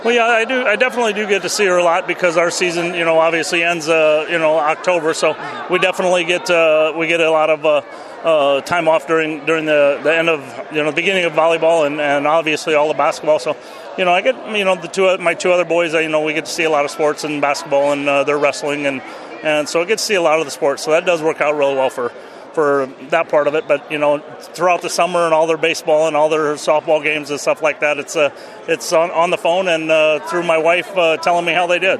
Well, yeah, I do. I definitely do get to see her a lot because our season, obviously ends, October. So we definitely get a lot of time off during the end of the beginning of volleyball and obviously all the basketball. So I get my two other boys. We get to see a lot of sports and basketball and they're wrestling and so I get to see a lot of the sports. So that does work out really well for that part of it, but throughout the summer and all their baseball and all their softball games and stuff like that, it's on the phone and through my wife telling me how they did.